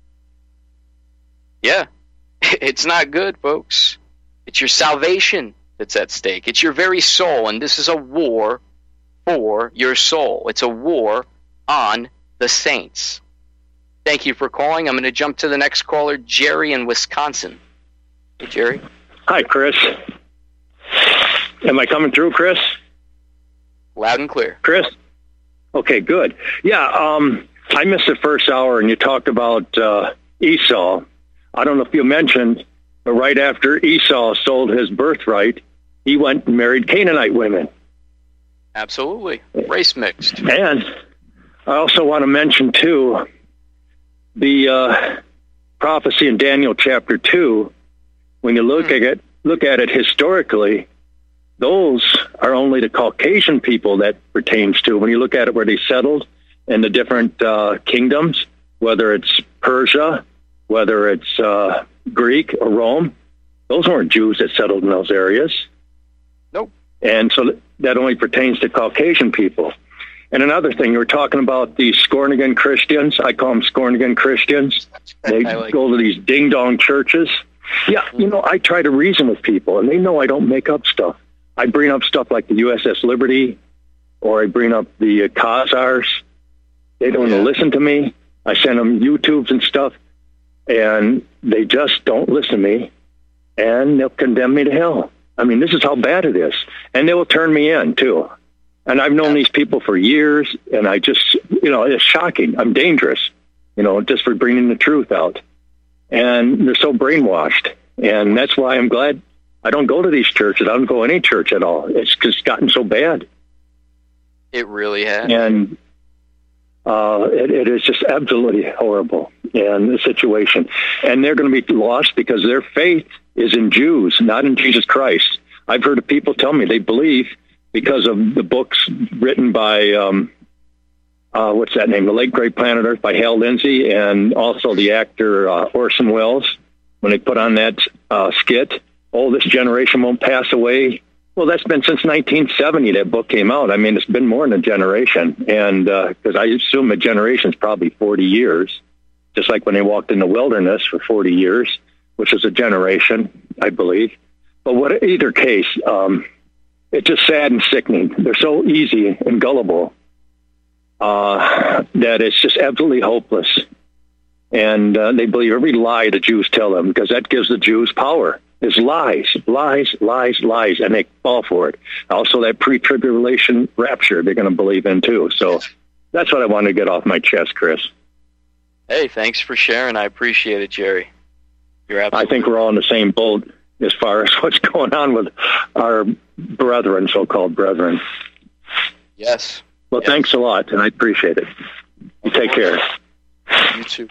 Speaker 2: Yeah, it's not good, folks. It's your salvation that's at stake. It's your very soul, and this is a war for your soul. It's a war on the saints. Thank you for calling. I'm going to jump to the next caller, Jerry in Wisconsin. Hey, Jerry.
Speaker 15: Hi, Chris. Am I coming through, Chris?
Speaker 2: Loud and clear.
Speaker 15: Chris? Okay, good. Yeah, um, I missed the first hour, and you talked about uh, Esau. I don't know if you mentioned, but right after Esau sold his birthright, he went and married Canaanite women.
Speaker 2: Absolutely. Race mixed.
Speaker 15: And I also want to mention, too, the uh, prophecy in Daniel chapter two. When you look mm. at it, look at it historically, those are only the Caucasian people that pertains to. When you look at it where they settled in the different uh, kingdoms, whether it's Persia, whether it's uh, Greek or Rome, those weren't Jews that settled in those areas.
Speaker 2: Nope. And
Speaker 15: so that only pertains to Caucasian people. And another thing, you were talking about these scorn-again Christians. I call them scorn-again Christians. They like go to these ding-dong churches. Yeah, you know, I try to reason with people, and they know I don't make up stuff. I bring up stuff like the U S S Liberty, or I bring up the uh, Khazars. They don't yeah. listen to me. I send them YouTubes and stuff, and they just don't listen to me, and they'll condemn me to hell. I mean, this is how bad it is. And they will turn me in, too. And I've known these people for years, and I just, you know, it's shocking. I'm dangerous, you know, just for bringing the truth out. And they're so brainwashed. And that's why I'm glad I don't go to these churches. I don't go to any church at all. It's just gotten so bad.
Speaker 2: It really has.
Speaker 15: And uh, it, it is just absolutely horrible, and the situation. And they're going to be lost because their faith is in Jews, not in Jesus Christ. I've heard of people tell me they believe because of the books written by, um, uh, what's that name? The Late Great Planet Earth by Hal Lindsey, and also the actor uh, Orson Welles, when they put on that uh, skit, oh, this generation won't pass away. Well, that's been since nineteen seventy that book came out. I mean, it's been more than a generation. And because uh, I assume a generation is probably forty years, just like when they walked in the wilderness for forty years, which is a generation, I believe. But what, either case, um, it's just sad and sickening. They're so easy and gullible uh, that it's just absolutely hopeless. And uh, they believe every lie the Jews tell them, because that gives the Jews power. It's lies, lies, lies, lies, and they fall for it. Also, that pre-tribulation rapture they're going to believe in, too. So that's what I wanted to get off my chest, Chris.
Speaker 2: Hey, thanks for sharing. I appreciate it, Jerry. You're absolutely
Speaker 15: I think we're all in the same boat as far as what's going on with our brethren, so-called brethren.
Speaker 2: Yes.
Speaker 15: Well,
Speaker 2: yes.
Speaker 15: Thanks a lot, and I appreciate it. You take care.
Speaker 2: You too.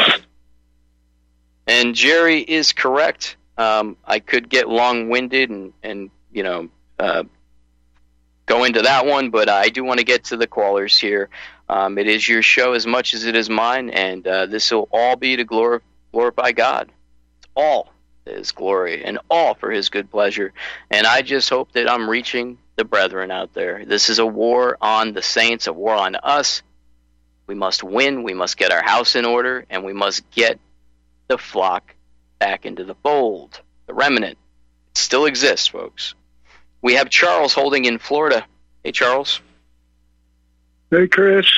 Speaker 2: And Jerry is correct. Um, I could get long-winded and, and you know, uh, go into that one, but I do want to get to the callers here. Um, it is your show as much as it is mine, and uh, this will all be to glor- glorify God. It's all His glory and all for His good pleasure. And I just hope that I'm reaching the brethren out there. This is a war on the saints, a war on us. We must win, we must get our house in order, and we must get the flock back into the fold. The remnant. It still exists, folks. We have Charles holding in Florida. Hey, Charles.
Speaker 16: Hey, Chris.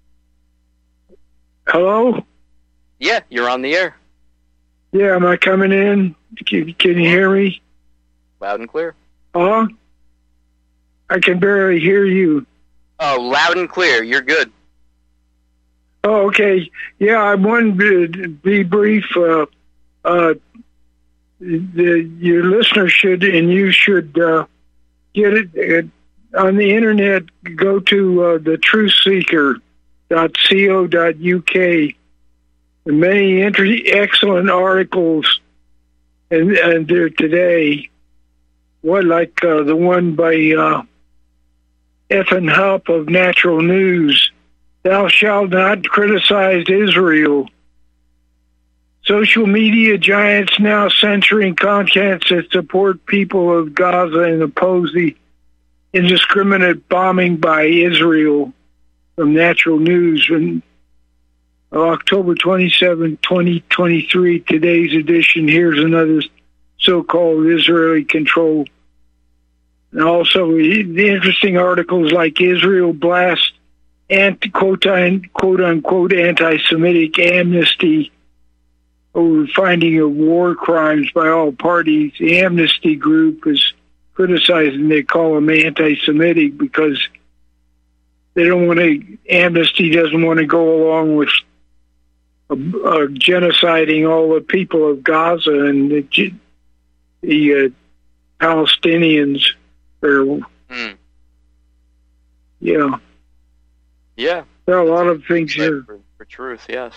Speaker 16: Hello?
Speaker 2: Yeah, you're on the air.
Speaker 16: Yeah, am I coming in? Can, can you hear me?
Speaker 2: Loud and clear.
Speaker 16: Uh-huh. I can barely hear you.
Speaker 2: Oh, loud and clear. You're good.
Speaker 16: Oh, okay. Yeah, I wanted to be brief. Uh, uh, the, your listeners should, and you should uh, get it uh, on the internet. Go to uh, the truth seeker dot co dot u k. Many inter- excellent articles, and, and there today. What like uh, the one by uh, Ethan Hupp of Natural News. Thou shalt not criticize Israel. Social media giants now censoring contents that support people of Gaza and oppose the indiscriminate bombing by Israel, from Natural News. And October twenty-seventh, twenty twenty-three, today's edition, here's another so-called Israeli control. And also the interesting articles like Israel blasts anti, quote, quote unquote anti-Semitic amnesty over finding of war crimes by all parties. The Amnesty Group is criticizing, they call them anti-Semitic because they don't want to, Amnesty doesn't want to go along with uh, uh, genociding all the people of Gaza and the, the uh, Palestinians. Or,
Speaker 2: mm.
Speaker 16: Yeah.
Speaker 2: Yeah.
Speaker 16: There are a lot of things here.
Speaker 2: For, for truth, yes.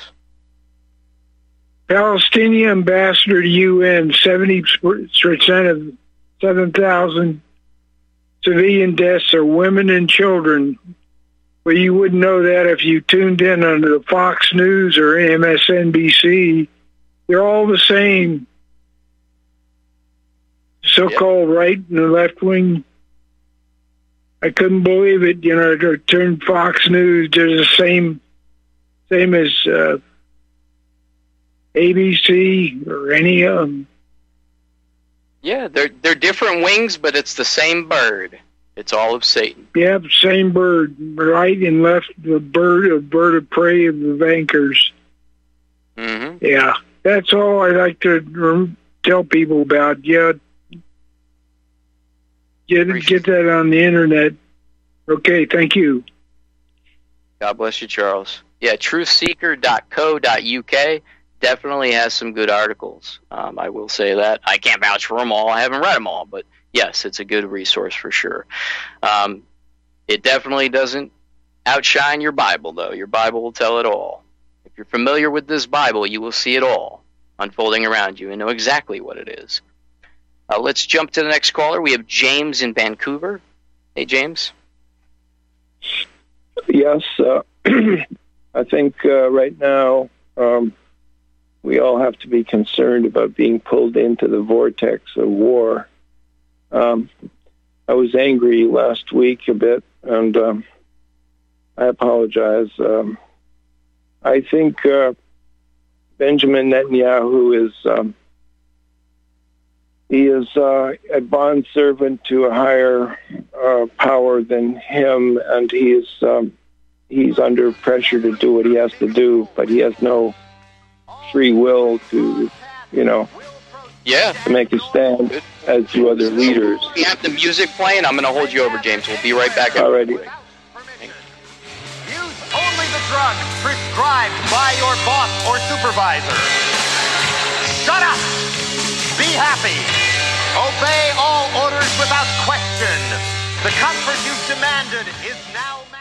Speaker 16: Palestinian ambassador to U N, seventy percent of seven thousand civilian deaths are women and children. Well, you wouldn't know that if you tuned in on the Fox News or M S N B C. They're all the same. So-called yep. right and the left wing. I couldn't believe it. You know, to turn Fox News, they're the same, same as uh, A B C or any of them.
Speaker 2: Yeah, they're they're different wings, but it's the same bird. It's all of Satan.
Speaker 16: Yeah, same bird, right and left. The bird, a bird of prey of the bankers.
Speaker 2: Mm-hmm.
Speaker 16: Yeah, that's all I like to tell people about. Yeah. Get get that on the internet. Okay, thank you.
Speaker 2: God bless you, Charles. Yeah, truth seeker dot co dot u k definitely has some good articles. Um, I will say that. I can't vouch for them all. I haven't read them all, but yes, it's a good resource for sure. Um, it definitely doesn't outshine your Bible, though. Your Bible will tell it all. If you're familiar with this Bible, you will see it all unfolding around you and know exactly what it is. Uh, let's jump to the next caller. We have James in Vancouver. Hey, James?
Speaker 17: Yes, uh, I think uh, right now um, we all have to be concerned about being pulled into the vortex of war. Um, I was angry last week a bit, and um, I apologize. Um, I think uh, Benjamin Netanyahu is um, he is uh, a bondservant to a higher uh, power than him, and he is um, he's under pressure to do what he has to do, but he has no free will to, you know,
Speaker 2: yeah,
Speaker 17: to make a stand Good. as do other leaders.
Speaker 2: We have the music playing. I'm going to hold you over, James. We'll be right back.
Speaker 17: Alrighty.
Speaker 9: Use only the drug prescribed by your boss or supervisor. Shut up! Be happy. Obey all orders without question. The comfort you've demanded is now met.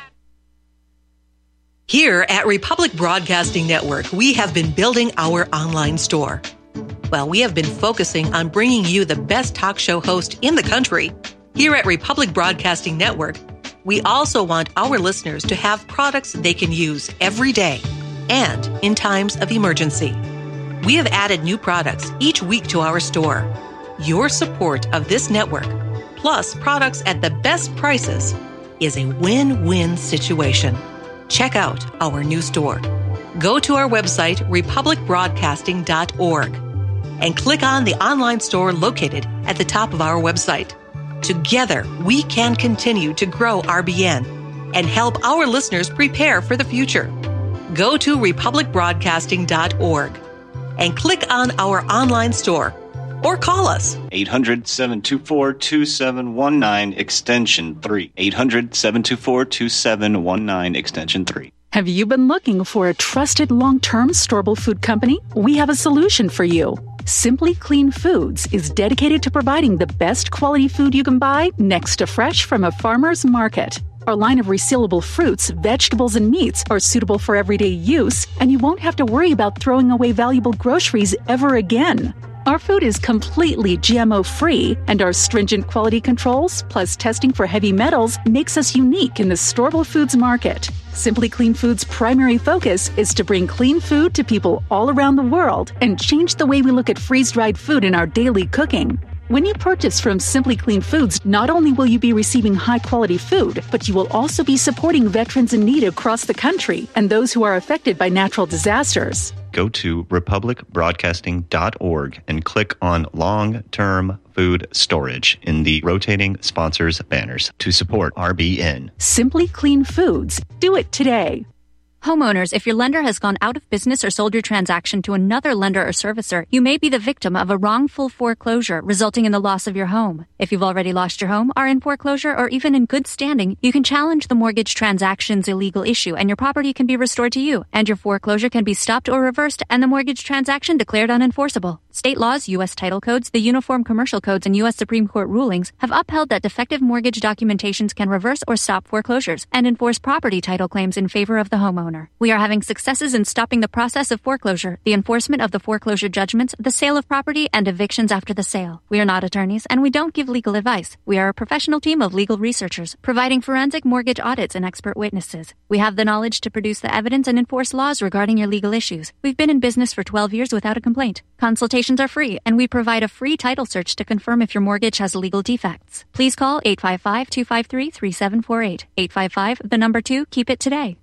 Speaker 18: Here at Republic Broadcasting Network, we have been building our online store. Well, we have been focusing on bringing you the best talk show host in the country. Here at Republic Broadcasting Network, we also want our listeners to have products they can use every day and in times of emergency. We have added new products each week to our store. Your support of this network, plus products at the best prices, is a win-win situation. Check out our new store. Go to our website, republic broadcasting dot org, and click on the online store located at the top of our website. Together, we can continue to grow R B N and help our listeners prepare for the future. Go to republic broadcasting dot org and click on our online store or call us.
Speaker 19: eight hundred, seven two four, two seven one nine, extension three. eight hundred, seven two four, two seven one nine, extension three.
Speaker 20: Have you been looking for a trusted long-term storable food company? We have a solution for you. Simply Clean Foods is dedicated to providing the best quality food you can buy next to fresh from a farmer's market. Our line of resealable fruits, vegetables, and meats are suitable for everyday use, and you won't have to worry about throwing away valuable groceries ever again. Our food is completely G M O-free, and our stringent quality controls, plus testing for heavy metals, makes us unique in the storable foods market. Simply Clean Foods' primary focus is to bring clean food to people all around the world and change the way we look at freeze-dried food in our daily cooking. When you purchase from Simply Clean Foods, not only will you be receiving high-quality food, but you will also be supporting veterans in need across the country and those who are affected by natural disasters.
Speaker 19: Go to republic broadcasting dot org and click on long-term food storage in the rotating sponsors banners to support R B N.
Speaker 20: Simply Clean Foods. Do it today.
Speaker 21: Homeowners, if your lender has gone out of business or sold your transaction to another lender or servicer, you may be the victim of a wrongful foreclosure resulting in the loss of your home. If you've already lost your home, are in foreclosure, or even in good standing, you can challenge the mortgage transaction's illegal issue and your property can be restored to you, and your foreclosure can be stopped or reversed and the mortgage transaction declared unenforceable. State laws, U S title codes, the Uniform Commercial Codes, and U S Supreme Court rulings have upheld that defective mortgage documentations can reverse or stop foreclosures and enforce property title claims in favor of the homeowner. We are having successes in stopping the process of foreclosure, the enforcement of the foreclosure judgments, the sale of property, and evictions after the sale. We are not attorneys, and we don't give legal advice. We are a professional team of legal researchers, providing forensic mortgage audits and expert witnesses. We have the knowledge to produce the evidence and enforce laws regarding your legal issues. We've been in business for twelve years without a complaint. Consultations are free, and we provide a free title search to confirm if your mortgage has legal defects. Please call eight five five, two five three, three seven four eight. eight five five, the number two, keep it today.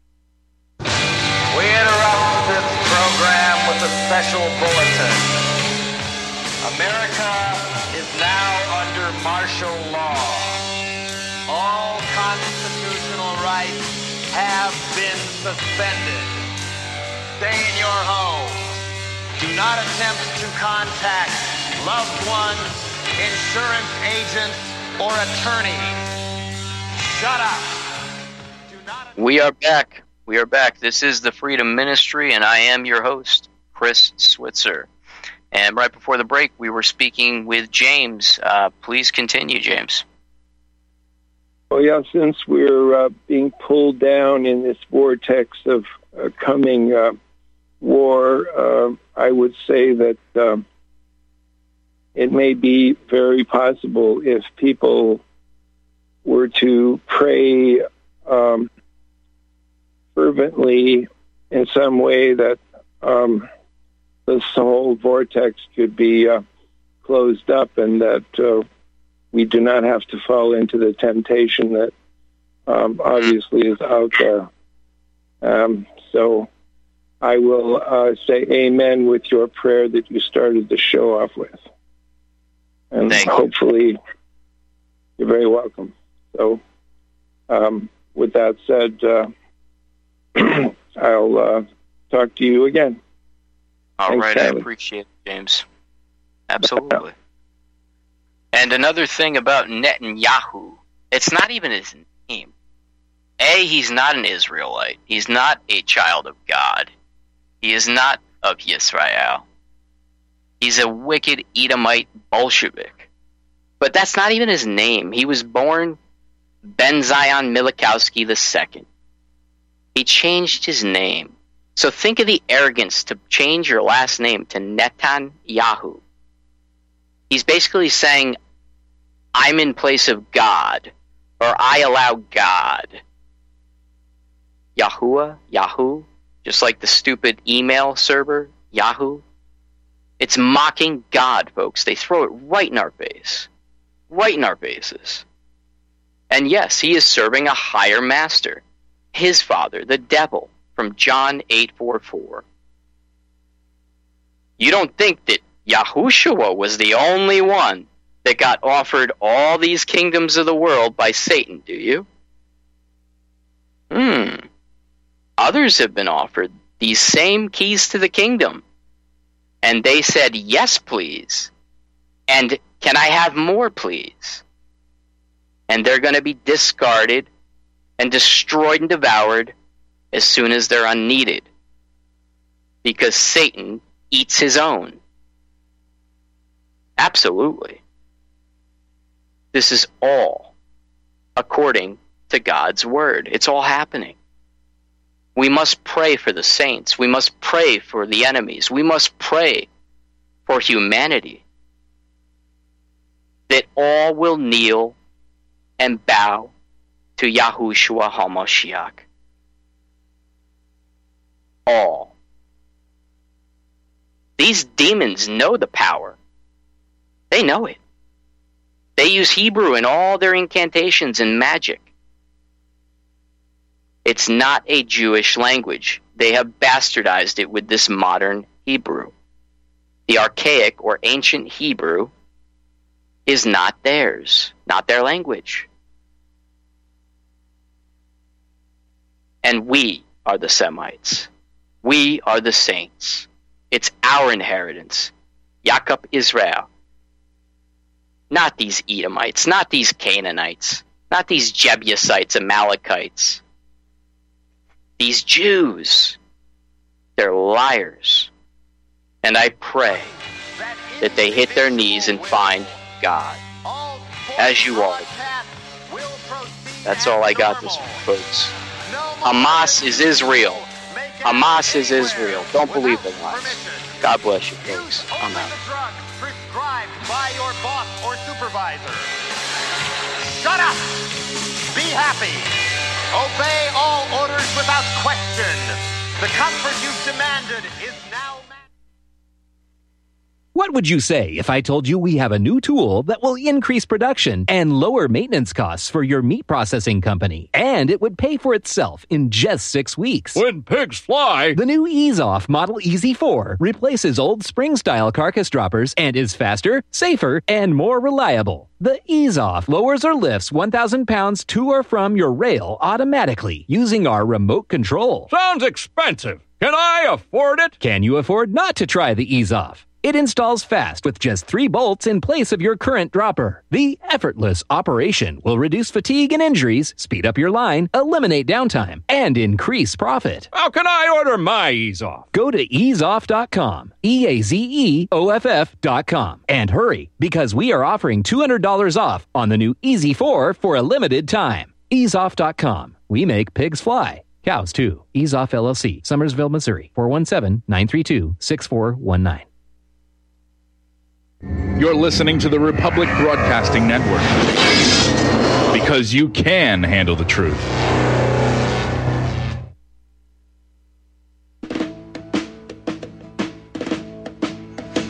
Speaker 1: We interrupt this program with a special bulletin. America is now under martial law. All constitutional rights have been suspended. Stay in your home. Do not attempt to contact loved ones, insurance agents, or attorneys. Shut up.
Speaker 2: We are back. We are back. This is the Freedom Ministry, and I am your host, Chris Switzer. And right before the break, we were speaking with James. Uh, please continue, James.
Speaker 17: Well, yeah, since we're uh, being pulled down in this vortex of uh, coming uh, war, uh, I would say that uh, it may be very possible if people were to pray um, fervently in some way that um, this whole vortex could be uh, closed up, and that uh, we do not have to fall into the temptation that um, obviously is out there. Um, so I will uh, say amen with your prayer that you started the show off with. And
Speaker 2: Thank
Speaker 17: hopefully
Speaker 2: you.
Speaker 17: You're very welcome. So um, with that said, uh, I'll uh, talk to you again.
Speaker 2: All
Speaker 17: Thanks,
Speaker 2: right, I
Speaker 17: Sally.
Speaker 2: appreciate it, James. Absolutely. And another thing about Netanyahu, it's not even his name. A, he's not an Israelite. He's not a child of God. He is not of Yisrael. He's a wicked Edomite Bolshevik. But that's not even his name. He was born Ben Zion Milikowski the Second. He changed his name. So think of the arrogance to change your last name to Netanyahu. He's basically saying, I'm in place of God, or I allow God. Yahuwah, Yahoo, just like the stupid email server, Yahoo. It's mocking God, folks. They throw it right in our face. Right in our faces. And yes, he is serving a higher master. His father, the devil, from John eight forty-four. You don't think that Yahushua was the only one that got offered all these kingdoms of the world by Satan, do you? Hmm. Others have been offered these same keys to the kingdom. And they said, yes, please. And can I have more, please? And they're going to be discarded and destroyed and devoured as soon as they're unneeded. Because Satan eats his own. Absolutely. This is all according to God's word. It's all happening. We must pray for the saints. We must pray for the enemies. We must pray for humanity. That all will kneel and bow to Yahushua HaMashiach. All. These demons know the power. They know it. They use Hebrew in all their incantations and magic. It's not a Jewish language. They have bastardized it with this modern Hebrew. The archaic or ancient Hebrew is not theirs, not their language. And we are the Semites. We are the saints. It's our inheritance. Yaakov Israel. Not these Edomites, not these Canaanites, not these Jebusites, Amalekites. These Jews, they're liars. And I pray that they hit their knees and find God. As you are. That's all I got this week, folks. Hamas is Israel. Hamas is Israel. Don't believe the lies. God bless you, folks. I'm out.
Speaker 9: Prescribed by your boss or supervisor. Shut up! Be happy! Obey all orders without question. The comfort you've demanded is now...
Speaker 3: What would you say if I told you we have a new tool that will increase production and lower maintenance costs for your meat processing company? And it would pay for itself in just six weeks.
Speaker 10: When pigs fly!
Speaker 3: The new Ease Off Model E Z four replaces old spring-style carcass droppers and is faster, safer, and more reliable. The Ease Off lowers or lifts one thousand pounds to or from your rail automatically using our remote control.
Speaker 10: Sounds expensive. Can I afford it?
Speaker 3: Can you afford not to try the Ease Off? It installs fast with just three bolts in place of your current dropper. The effortless operation will reduce fatigue and injuries, speed up your line, eliminate downtime, and increase profit.
Speaker 10: How can I order my Ease Off?
Speaker 3: Go to ease off dot com, E A Z E O F F dot com, and hurry because we are offering two hundred dollars off on the new E Z four for a limited time. ease off dot com. We make pigs fly. Cows too. Ease Off L L C, Summersville, Missouri, four one seven, nine three two, six four one nine.
Speaker 22: You're listening to the Republic Broadcasting Network.
Speaker 4: because you can handle the truth.